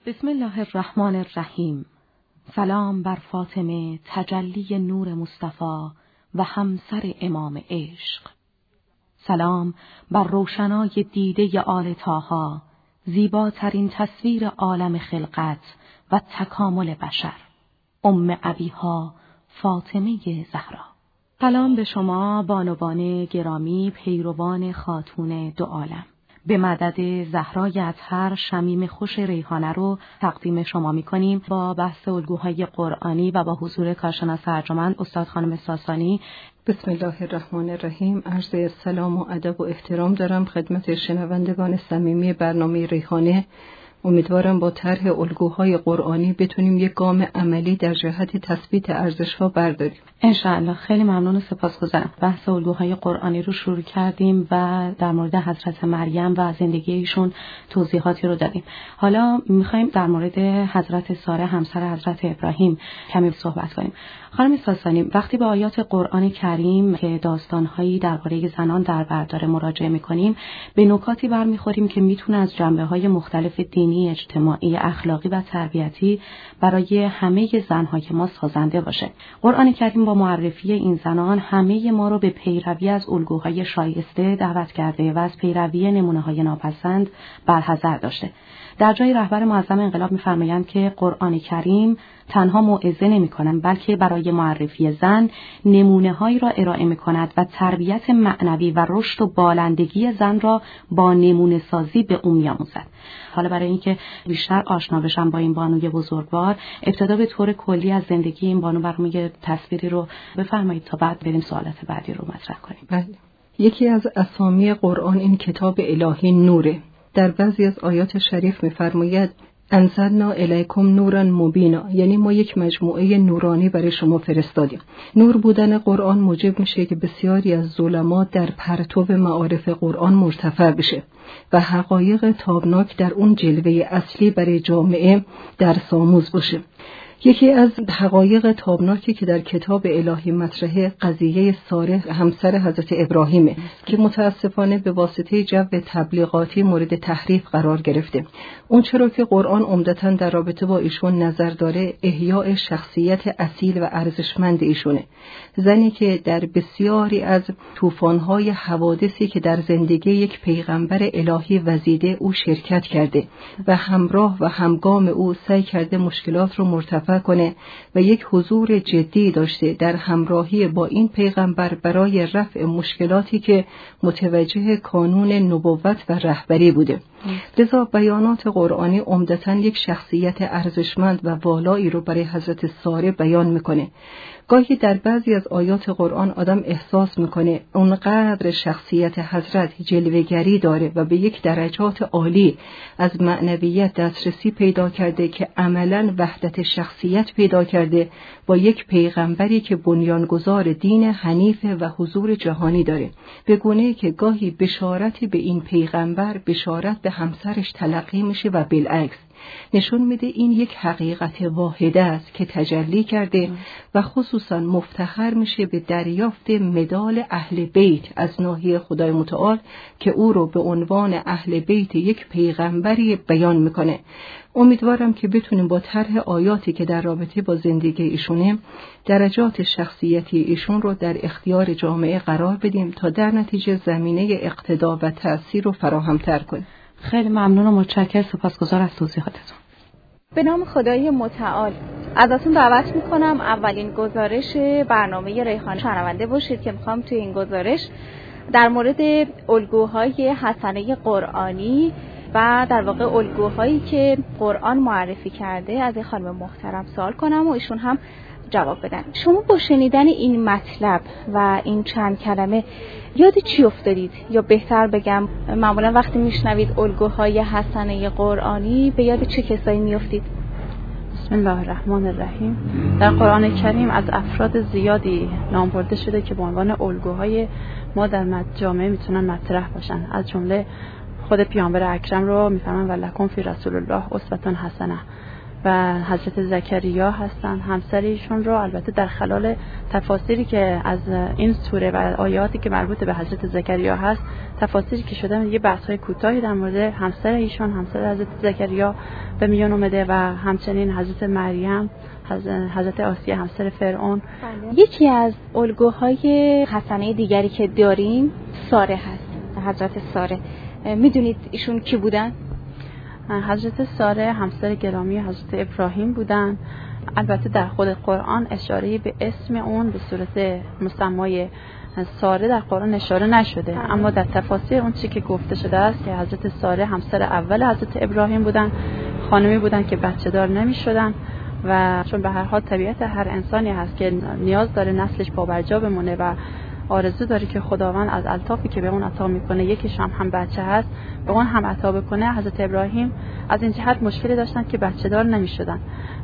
بسم الله الرحمن الرحیم. سلام بر فاطمه تجلی نور مصطفی و همسر امام عشق. سلام بر روشنای دیده آل طاها، زیباترین تصویر عالم خلقت و تکامل بشر، ام ابیها فاطمه زهرا. سلام به شما بانوان گرامی، پیروان خاتون دو عالم. به مدد زهرای اطهر شمیم خوش ریحانه رو تقدیم شما می‌کنیم با بحث الگوهای قرآنی و با حضور کارشناس ارجمند استاد خانم ساسانی. بسم الله الرحمن الرحیم. عرض سلام و ادب و احترام دارم خدمت شنوندگان صمیمی برنامه ریحانه. امیدوارم با طرح الگوهای قرآنی بتونیم یک گام عملی در جهت تثبیت ارزش‌ها برداریم. انشاءالله. خیلی ممنون و سپاسگزارم. بحث الگوهای قرآنی رو شروع کردیم و در مورد حضرت مریم و زندگی ایشون توضیحاتی رو دادیم. حالا می‌خوایم در مورد حضرت ساره همسر حضرت ابراهیم کمی صحبت کنیم. خانم ساسانی، وقتی به آیات قرآن کریم که داستان‌هایی درباره زنان در بر داره مراجعه می‌کنیم، به نکاتی برمی‌خوریم که میتونه از جنبه‌های مختلف دینی، اجتماعی، اخلاقی و تربیتی برای همه زن‌های ما سازنده باشه. قرآن کریم با معرفی این زنان همه ما رو به پیروی از الگوهای شایسته دعوت کرده و از پیروی نمونه‌های ناپسند برحذر داشته. در جای رهبر معظم انقلاب می‌فرمایند که قرآن کریم تنها موعظه نمی‌کند، بلکه برای معرفی زن نمونه‌هایی را ارائه می‌کند و تربیت معنوی و رشد و بالندگی زن را با نمونه سازی به او می‌آموزد. حالا برای اینکه بیشتر آشنا بشم با این بانوی بزرگوار، ابتدا به طور کلی از زندگی این بانو برام یه تصویری رو بفرمایید تا بعد بریم سوالات بعدی رو مطرح کنیم. بله. یکی از اسامی قرآن این کتاب الهی نوره. در بعضی از آیات شریف می‌فرماید انزلنا الیکم نورا مبینا، یعنی ما یک مجموعه نورانی برای شما فرستادیم. نور بودن قرآن موجب میشه که بسیاری از ظلمات در پرتو معارف قرآن مرتفع بشه و حقایق تابناک در اون جلوه اصلی برای جامعه درس‌آموز باشه. یکی از حقایق تابناکی که در کتاب الهی مطرحه قضیه ساره همسر حضرت ابراهیمه که متاسفانه به واسطه جو تبلیغاتی مورد تحریف قرار گرفته. اون چرا که قرآن عمدتاً در رابطه با ایشون نظر داره احیاء شخصیت اصیل و ارزشمند ایشونه. زنی که در بسیاری از طوفان‌های حوادثی که در زندگی یک پیغمبر الهی وزیده او شرکت کرده و همراه و همگام او سعی کرده مشکلات رو مرتفع کنه و یک حضور جدی داشته در همراهی با این پیغمبر برای رفع مشکلاتی که متوجه کانون نبوت و رهبری بوده. لذا بیانات قرآنی عمدتاً یک شخصیت ارزشمند و والایی رو برای حضرت ساره بیان میکنه. گاهی در بعضی از آیات قرآن آدم احساس میکنه اونقدر شخصیت حضرت جلوه‌گری داره و به یک درجات عالی از معنویت دسترسی پیدا کرده که عملاً وحدت شخصیت پیدا کرده با یک پیغمبری که بنیانگذار دین حنیف و حضور جهانی داره. به گونه‌ای که گاهی بشارتی به این پیغمبر بشارت به همسرش تلقی میشه و بالعکس. نشون میده این یک حقیقت واحده است که تجلی کرده و خصوصا مفتخر میشه به دریافت مدال اهل بیت از ناحیه خدای متعال که او رو به عنوان اهل بیت یک پیغمبری بیان میکنه. امیدوارم که بتونیم با طرح آیاتی که در رابطه با زندگی ایشونه درجات شخصیتی ایشون رو در اختیار جامعه قرار بدیم تا در نتیجه زمینه اقتدا و تأثیر رو فراهم‌تر کنیم. خیلی ممنون و متشکرم، سپاسگزار از توضیحاتتون. به نام خدای متعال ازتون دعوت میکنم اولین گزارش برنامه ریحانه شنونده باشید که میخوام توی این گزارش در مورد الگوهای حسنه قرآنی و در واقع الگوهایی که قرآن معرفی کرده از این خانم محترم سوال کنم و ایشون هم جواب بدن. شما با شنیدن این مطلب و این چند کلمه یاد چی افتادید؟ یا بهتر بگم معمولا وقتی میشنوید الگوهای حسنه قرآنی به یاد چه کسایی میافتید؟ بسم الله الرحمن الرحیم. در قرآن کریم از افراد زیادی نام برده شده که به عنوان الگوهای ما در جامعه میتونن مطرح باشن. از جمله خود پیامبر اکرم رو میفرمان ولکم فی رسول الله اسوة حسنه و حضرت زکریا هستن همسر ایشون رو. البته در خلال تفاسیری که از این سوره و آیاتی که مربوط به حضرت زکریا هست، تفاسیری که شده، یه بحث‌های کوتاهی در مورد همسر ایشون، همسر حضرت زکریا به میان اومده و همچنین حضرت مریم، حضرت آسیه همسر فرعون. یکی از الگوهای حسنه دیگری که داریم ساره هست، حضرت ساره. میدونید ایشون کی بودن؟ حضرت ساره همسر گرامی حضرت ابراهیم بودن. البته در خود قرآن اشاره به اسم اون به صورت مسمای ساره در قرآن اشاره نشده، اما در تفاسیر اون چی که گفته شده است که حضرت ساره همسر اول حضرت ابراهیم بودن، خانمی بودن که بچه دار نمی شدن و چون به هر حال طبیعت هر انسانی هست که نیاز داره نسلش پابرجا بمونه و آرزو داره که خداوند از الطافی که به اون عطا میکنه یکیش هم بچه هست به اون هم عطا بکنه. حضرت ابراهیم از این جهت مشکلی داشتن که بچه دار نمیشدن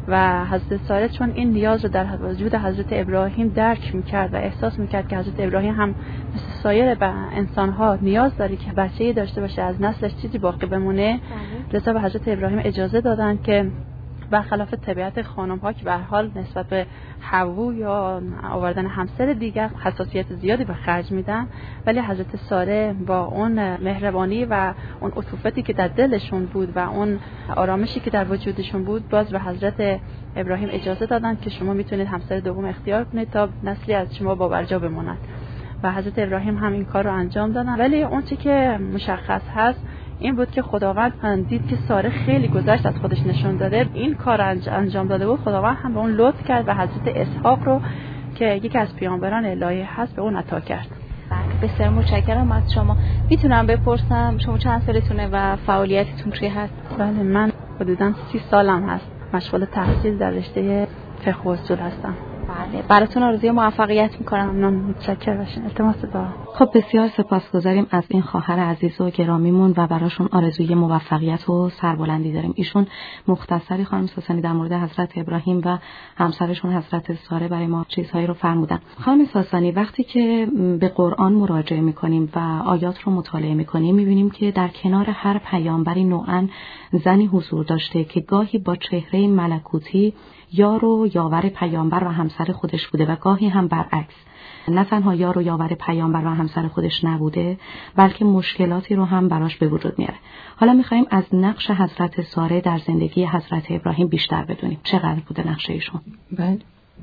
و حضرت ساره چون این نیاز رو در وجود حضرت ابراهیم درک میکرد و احساس میکرد که حضرت ابراهیم هم مثل سایر انسانها نیاز داره که بچه‌ای داشته باشه، از نسلش چیزی باقی بمونه، لذا به حضرت ابراهیم اجازه دادن که برخلاف طبیعت خانم‌ها که به هر حال نسبت به حوا یا آوردن همسر دیگر حساسیت زیادی به خرج میدن، ولی حضرت ساره با اون مهربانی و اون عطوفتی که در دلشون بود و اون آرامشی که در وجودشون بود، باز به حضرت ابراهیم اجازه دادن که شما میتونید همسر دوم اختیار کنید تا نسلی از شما باورجا بمونن و حضرت ابراهیم هم این کار رو انجام دادن. ولی اون چیزی که مشخص هست این بود که خداوند دید که ساره خیلی گذشت از خودش نشون داده، این کار انجام داده بود، خداوند هم به اون لطف کرد و حضرت اسحاق رو که یکی از پیامبران الهی هست به اون عطا کرد. بسیار متشکرم از شما. میتونم بپرسم شما چند سالتونه و فعالیتتون چی هست؟ بله، من حدوداً 30 سالم هست، مشغول تحصیل در رشته فقه و اصول هستم. بله، براتون آرزوی موفقیت میکنم. ممنون، متشکرم باشین. التماس دعا. خب بسیار سپاسگزاریم از این خواهر عزیز و گرامیمون و براشون آرزوی موفقیت و سربلندی داریم. ایشون مختصری خانم ساسانی در مورد حضرت ابراهیم و همسرشون حضرت ساره برای ما چیزهایی رو فرمودن. خانم ساسانی، وقتی که به قرآن مراجعه میکنیم و آیات رو مطالعه میکنیم میبینیم که در کنار هر پیامبری نوعاً زنی حضور داشته که گاهی با چهره ملکوتی یار و یاور پیامبر و همسر خودش بوده و گاهی هم برعکس، نه تنها یار و یاور پیامبر و همسر خودش نبوده بلکه مشکلاتی رو هم براش به وجود میاره. حالا میخوایم از نقش حضرت ساره در زندگی حضرت ابراهیم بیشتر بدونیم. چقدر بوده نقش ایشون؟ بله،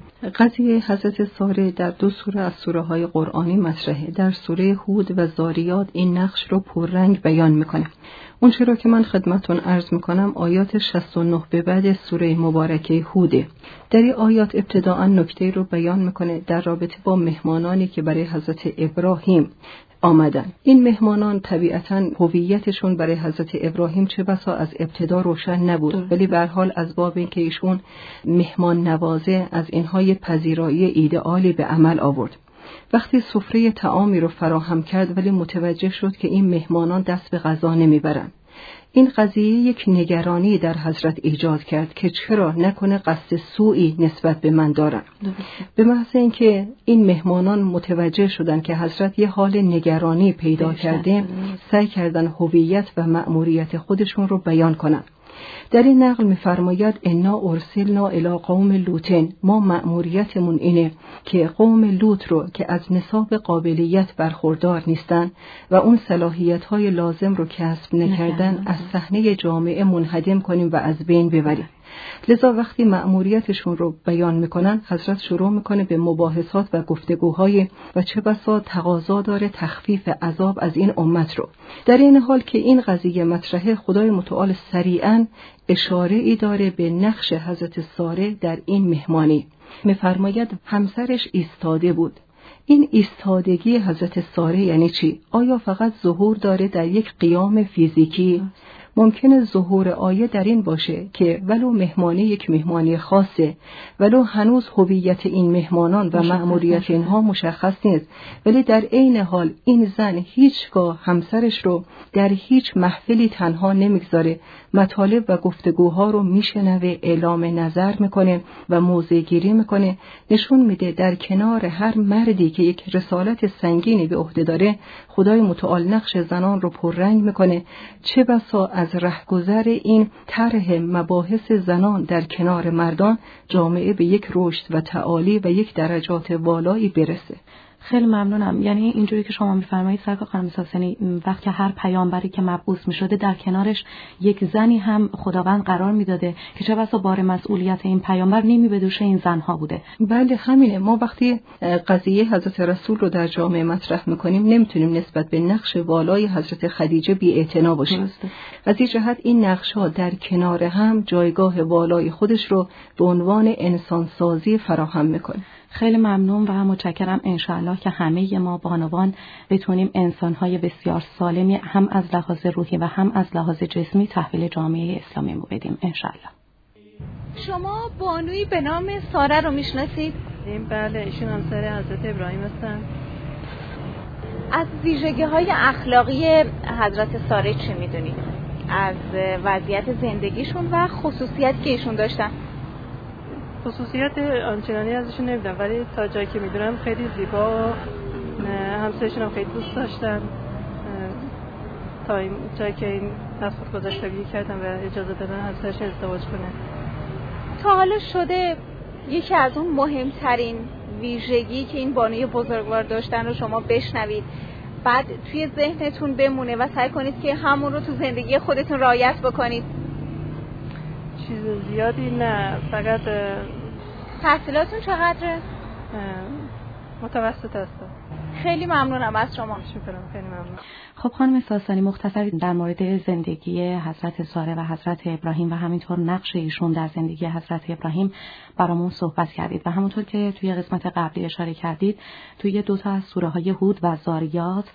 قضیه حضرت ساره در 2 سوره از سوره های قرآنی مطرحه. در سوره هود و ذاریات این نقش رو پررنگ بیان میکنه. اون چرا که من خدمتون عرض میکنم آیات 69 به بعد سوره مبارکه هوده. در این آیات ابتداءً نکته رو بیان میکنه در رابطه با مهمانانی که برای حضرت ابراهیم آمدن. این مهمانان طبیعتاً هویتشون برای حضرت ابراهیم چه بسا از ابتدا روشن نبود، ولی به هر حال از باب اینکه ایشون مهمان نوازه از اینهای پذیرایی ایدئالی به عمل آورد. وقتی سفره طعامی رو فراهم کرد ولی متوجه شد که این مهمانان دست به غذا نمیبرن. این قضیه یک نگرانی در حضرت ایجاد کرد که چرا نکنه قصد سوئی نسبت به من دارن. به محض اینکه این مهمانان متوجه شدن که حضرت یه حال نگرانی پیدا کرده، سعی کردن هویت و مأموریت خودشون رو بیان کنن. در این نقل می‌فرماید انا ارسلنا الی قوم لوطن، ما مأموریتمون اینه که قوم لوط رو که از نصاب قابلیت برخوردار نیستن و اون صلاحیت‌های لازم رو کسب نکردن از صحنه جامعه منهدم کنیم و از بین ببریم. لذا وقتی مأموریتشون رو بیان میکنن حضرت شروع میکنه به مباحثات و گفتگوهای و چه بسا تقاضا داره تخفیف عذاب از این امت رو. در این حال که این قضیه مطرحه، خدای متعال سریعاً اشاره ای داره به نقش حضرت ساره در این مهمانی. میفرماید همسرش ایستاده بود. این ایستادگی حضرت ساره یعنی چی؟ آیا فقط ظهور داره در یک قیام فیزیکی؟ ممکنه ظهور آیه در این باشه که ولو مهمانی یک مهمانی خاصه، ولو هنوز هویت این مهمانان و مأموریت اینها مشخص نیست، ولی در عین حال این زن هیچگاه همسرش رو در هیچ محفلی تنها نمیگذاره، مطالب و گفتگوها رو میشنوه، اعلام نظر میکنه و موضع گیری میکنه. نشون میده در کنار هر مردی که یک رسالت سنگینی به عهده داره، خدای متعال نقش زنان رو پررنگ میکنه. چه بسا از رهگذر این طرح مباحث زنان در کنار مردان جامعه به یک رشد و تعالی و یک درجات والایی برسه. خیلی ممنونم. یعنی اینجوری که شما میفرمایید سرکار خانم ساسانی، وقتی هر پیامبری که مبعوث میشده در کنارش یک زنی هم خداوند قرار میداده که چه بسا بار مسئولیت این پیامبر نیمی به دوش این زنها بوده. بله همینه. ما وقتی قضیه حضرت رسول رو در جامعه مطرح میکنیم نمیتونیم نسبت به نقش والای حضرت خدیجه بی‌اعتنا باشیم. از این جهت این نقش‌ها در کنار هم جایگاه والای خودش رو به عنوان انسانسازی فراهم میکنه. خیلی ممنون و متشکرم. انشاءالله که همه ما بانوان بتونیم انسان‌های بسیار سالمی هم از لحاظ روحی و هم از لحاظ جسمی تحویل جامعه اسلامی بدیم انشاءالله. شما بانوی به نام ساره رو میشناسید؟ بله، ایشون همسر حضرت ابراهیم هستن. از ویژگی‌های اخلاقی حضرت ساره چی میدونید؟ از وضعیت زندگیشون و خصوصیتی که ایشون داشتن؟ خصوصیت آنچنانی ازشون نمیدونم، ولی تا جایی که میدونم خیلی زیبا، همسرشون هم خیلی دوست داشتن. تا این جایی که این از خود گذاشتگی کردن و اجازه دادن همسرش ازدواج کنه. تا حالا شده یکی از اون مهمترین ویژگی که این بانوی بزرگوار داشتن رو شما بشنوید، بعد توی ذهنتون بمونه و سعی کنید که همون رو تو زندگی خودتون رعایت بکنید؟ چیز زیادی نه، فقط تحصیلاتون چقدره؟ متوسط هستم. خیلی ممنونم از شما. شکرم، خیلی ممنون. خب خانم ساسانی، مختصری در مورد زندگی حضرت ساره و حضرت ابراهیم و همینطور نقش ایشون در زندگی حضرت ابراهیم برامون صحبت کردید و همونطور که توی قسمت قبلی اشاره کردید توی 2 تا از سوره های هود و زاریات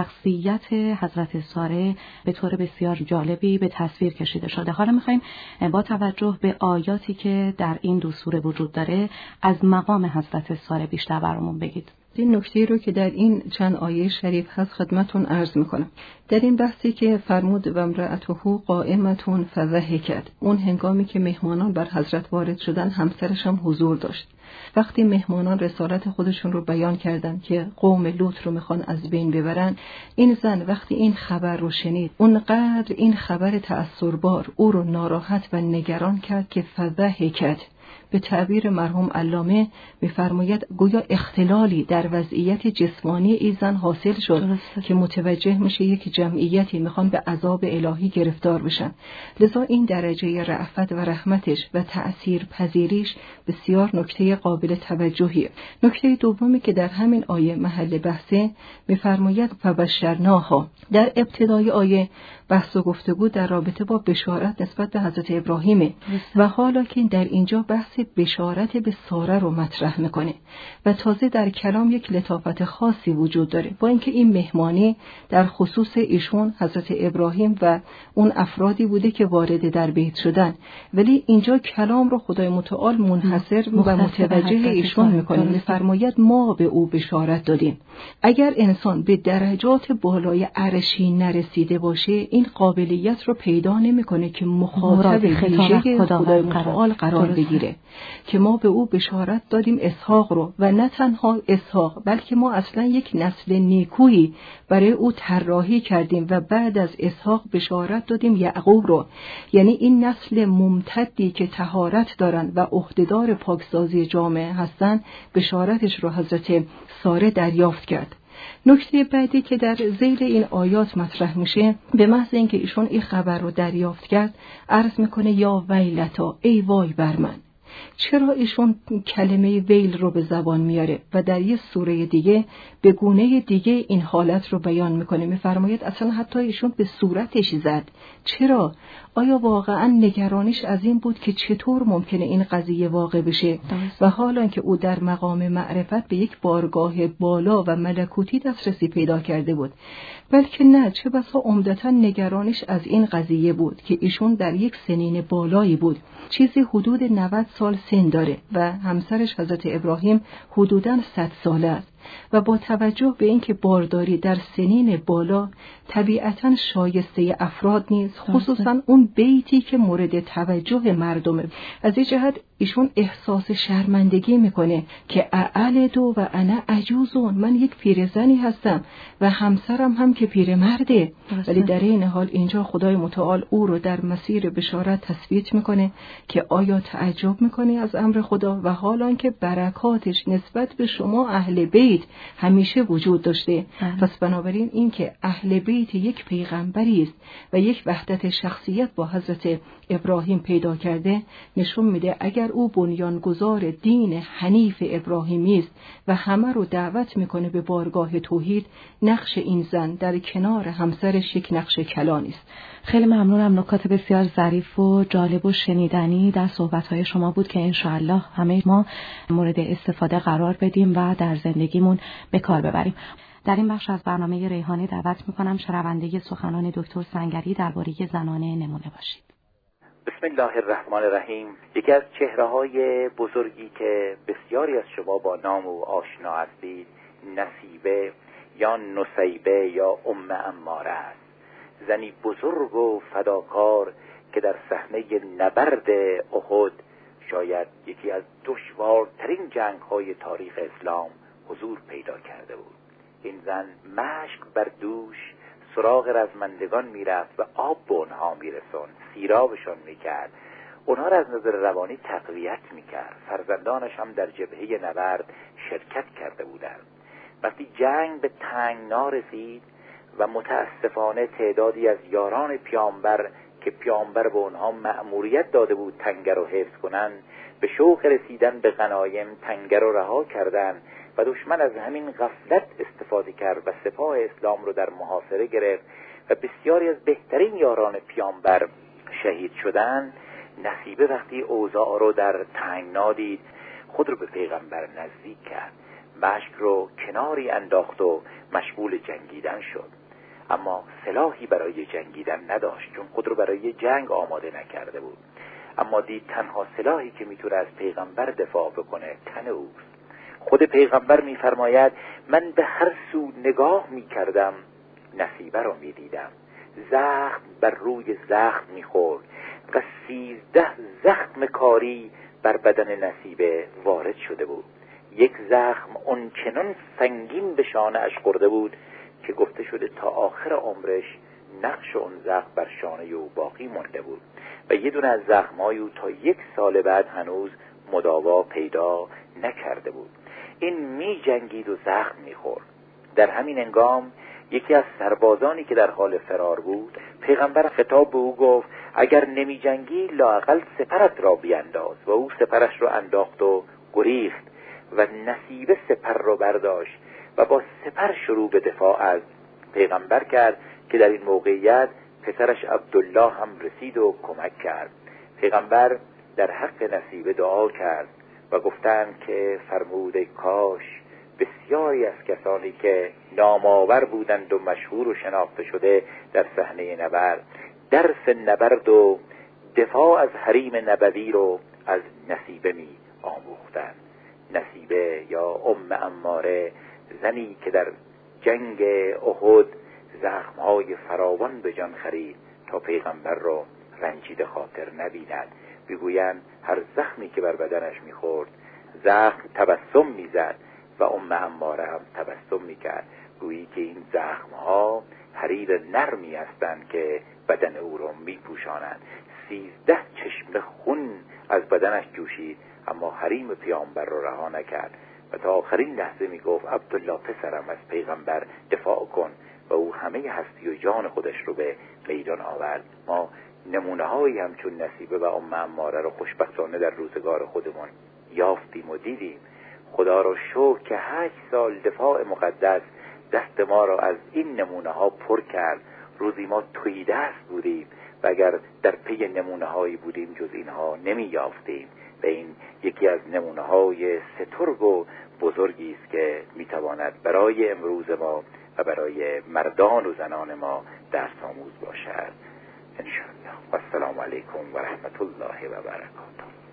شخصیت حضرت ساره به طور بسیار جالبی به تصویر کشیده شده. حالا می‌خوایم با توجه به آیاتی که در این 2 سوره وجود داره از مقام حضرت ساره بیشتر برامون بگید. این نکته رو که در این چند آیه شریف هست خدمتون عرض میکنم. در این بحثی که فرمود و امرأته قائمة فضحکت، اون هنگامی که مهمانان بر حضرت وارد شدن همسرش هم حضور داشت. وقتی مهمانان رسالت خودشون رو بیان کردن که قوم لوط رو میخوان از بین ببرن، این زن وقتی این خبر رو شنید اونقدر این خبر تأثیربار او رو ناراحت و نگران کرد که فضحکت، به تعبیر مرحوم علامه می‌فرماید گویا اختلالی در وضعیت جسمانی این زن حاصل شد که متوجه میشه یک جمعیتی میخوان به عذاب الهی گرفتار بشن. لذا این درجه رأفت و رحمتش و تأثیر پذیریش بسیار نکته قابل توجهیه. نکته دومی که در همین آیه محل بحثه می‌فرماید فبشرناها. در ابتدای آیه بحث و گفتگو در رابطه با بشارت نسبت به حضرت ابراهیمه و حالا که در اینجا بحث بشارت به ساره رو مطرح میکنه و تازه در کلام یک لطافت خاصی وجود داره، با اینکه این مهمانی در خصوص ایشون حضرت ابراهیم و اون افرادی بوده که وارد در بیت شدن، ولی اینجا کلام رو خدای متعال منحصر و متوجه ایشون میکنه. میفرماید ما به او بشارت دادیم. اگر انسان به درجات بالای عرشی نرسیده باشه این قابلیت رو پیدا نمیکنه که مخاطب ویژه خدای متعال قرار بگیره که ما به او بشارت دادیم اسحاق رو، و نه تنها اسحاق بلکه ما اصلا یک نسل نیکویی برای او طراحی کردیم و بعد از اسحاق بشارت دادیم یعقوب رو. یعنی این نسل ممتدی که طهارت دارن و عهدهدار پاکسازی جامعه هستن بشارتش رو حضرت ساره دریافت کرد. نکته بعدی که در ذیل این آیات مطرح میشه، به محض اینکه ایشون این خبر رو دریافت کرد عرض میکنه یا ویلتا، ای وای بر من. چرا ایشون کلمه ویل رو به زبان میاره و در یه سوره دیگه به گونه دیگه این حالت رو بیان میکنه؟ میفرماید اصلا حتی ایشون به صورتش زد. چرا؟ آیا واقعا نگرانیش از این بود که چطور ممکنه این قضیه واقع بشه و حالا که او در مقام معرفت به یک بارگاه بالا و ملکوتی دسترسی پیدا کرده بود؟ بلکه نه، چه بسا عمدتاً نگرانیش از این قضیه بود که ایشون در یک سنین بالایی بود، چیزی حدود 90 سال سن داره و همسرش حضرت ابراهیم حدوداً 100 ساله است و با توجه به اینکه بارداری در سنین بالا طبیعتاً شایسته افراد نیست، خصوصاً اون بیتی که مورد توجه مردمه. از این جهت ایشون احساس شرمندگی میکنه که اعلدو و انا عجوزون، من یک پیرزنی هستم و همسرم هم که پیرمرده. ولی در این حال اینجا خدای متعال او رو در مسیر بشارت تثبیت میکنه که آیا تعجب میکنه از امر خدا و حالان که برکاتش نسبت به شما اهل بیت همیشه وجود داشته. پس بنابراین این که اهل بیت یک پیغمبری است و یک وحدت شخصیت با حضرت ابراهیم پیدا کرده نشون میده اگر او بنیانگذار دین حنیف ابراهیمی است و همه رو دعوت میکنه به بارگاه توحید، نقش این زن در کنار همسرش یک نقش کلانی است. خیلی ممنونم. نکات بسیار ظریف و جالب و شنیدنی در صحبت‌های شما بود که انشاءالله همه ما مورد استفاده قرار بدیم و در زندگیمون به کار ببریم. در این بخش از برنامه ریحانه دعوت میکنم شنونده سخنان دکتر سنگری درباره زنان نمونه باشید. بسم الله الرحمن الرحیم. یکی از چهره‌های بزرگی که بسیاری از شما با نام او آشنا هستید نصیبه یا نصیبه یا ام عماره است. زنی بزرگ و فداکار که در صحنه نبرد احد، شاید یکی از دشوارترین جنگ‌های تاریخ اسلام، حضور پیدا کرده بود. این زن مشک بر دوش سراغ رزمندگان میرفت و آب به اونها میرسوند، سیرابشان میکرد، اونها را از نظر روانی تقویت میکرد. فرزندانش هم در جبهه نبرد شرکت کرده بودند. وقتی جنگ به تنگنا رسید و متاسفانه تعدادی از یاران پیامبر که پیامبر به اونها مأموریت داده بود تنگه رو حفظ کنند، به شوق رسیدن به غنایم تنگه رو رها کردند و دشمن از همین غفلت استفاده کرد و سپاه اسلام رو در محاصره گرفت و بسیاری از بهترین یاران پیامبر شهید شدند. نصیبه وقتی اوضاع رو در تنگنا دید، خود رو به پیغمبر نزدیک کرد، مشک رو کناری انداخت و مشغول جنگیدن شد. اما سلاحی برای جنگیدن نداشت چون خود رو برای جنگ آماده نکرده بود. اما دید تنها سلاحی که میتونه از پیغمبر دفاع بکنه تن اوست. خود پیغمبر میفرماید من به هر سو نگاه میکردم نصیبه رو میدیدم، زخم بر روی زخم میخورد و 13 زخم کاری بر بدن نصیبه وارد شده بود. یک زخم اونچنان سنگین به شانه اش خورده بود که گفته شده تا آخر عمرش نقش اون زخم بر شانه او باقی مانده بود و یه دونه از زخم‌های او تا 1 سال بعد هنوز مداوا پیدا نکرده بود. این می جنگید و زخم می خورد. در همین هنگام یکی از سربازانی که در حال فرار بود، پیغمبر خطاب به او گفت اگر نمی جنگی لااقل سپرت را بیانداز، و او سپرش را انداخت و گریخت و نصیبه سپر را برداشت و با سپر شروع به دفاع از پیغمبر کرد که در این موقعیت پسرش عبدالله هم رسید و کمک کرد. پیغمبر در حق نصیبه دعا کرد و گفتند که فرمود کاش بسیاری از کسانی که نامآور بودند و مشهور و شناخته شده در صحنه نبرد درس نبرد و دفاع از حریم نبوی رو از نصیبه می آموختند. نصیبه یا ام عماره، زنی که در جنگ احد زخمهای فراوان به جان خرید تا پیغمبر رو رنجیده خاطر نبیند. بگویند هر زخمی که بر بدنش میخورد زخم تبسم میزد و ام عماره هم تبسم میکرد، گویی که این زخمها حریر نرمی هستند که بدن او رو میپوشانند. 13 چشمه خون از بدنش جوشید اما حریم پیامبر رو رها نکرد و تا آخرین لحظه میگفت عبدالله پسرم از پیغمبر دفاع کن و او همه هستی و جان خودش رو به میدان آورد. ما نمونه هایی همچون نصیبه و ام عماره رو خوشبختانه در روزگار خودمون یافتیم و دیدیم. خدا رو شکر که 8 سال دفاع مقدس دست ما را از این نمونه ها پر کرد. روزی ما توی دست بودیم و اگر در پی نمونه هایی بودیم جز اینها نمی یافتیم و این یکی از نمونه های سترگ و بزرگی است که می تواند برای امروز ما و برای مردان و زنان ما درس آموز باشد. انشاءالله. و السلام علیکم و رحمت الله و برکاته.